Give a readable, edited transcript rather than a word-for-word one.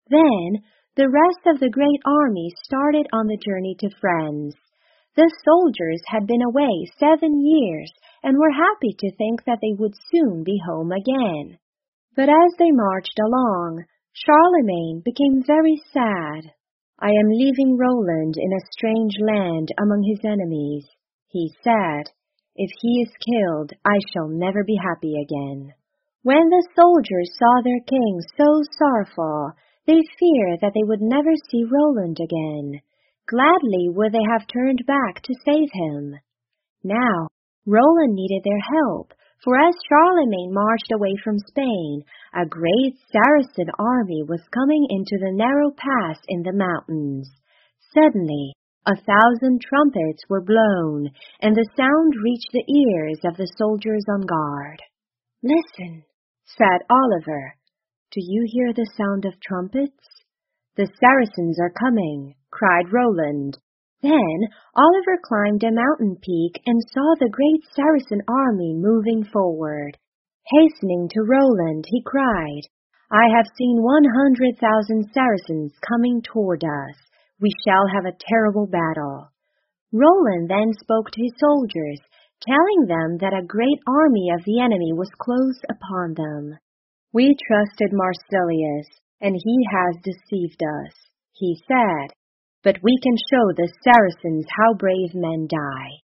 Then the rest of the great army started on the journey to France. The soldiers had been away 7 years and were happy to think that they would soon be home again. But as they marched along, Charlemagne became very sad. "I am leaving Roland in a strange land among his enemies," he said. "If he is killed, I shall never be happy again." When the soldiers saw their king so sorrowful, they feared that they would never see Roland again. Gladly would they have turned back to save him. Now, Roland needed their help, for as Charlemagne marched away from Spain, a great Saracen army was coming into the narrow pass in the mountains. Suddenly, 1,000 trumpets were blown, and the sound reached the ears of the soldiers on guard. "Listen," said Oliver. "Do you hear the sound of trumpets?" "The Saracens are coming," cried Roland. Then Oliver climbed a mountain peak and saw the great Saracen army moving forward. Hastening to Roland, he cried, "I have seen 100,000 Saracens coming toward us. We shall have a terrible battle." Roland then spoke to his soldiers, telling them that a great army of the enemy was close upon them. "We trusted Marsilius, and he has deceived us," he said. "But we can show the Saracens how brave men die."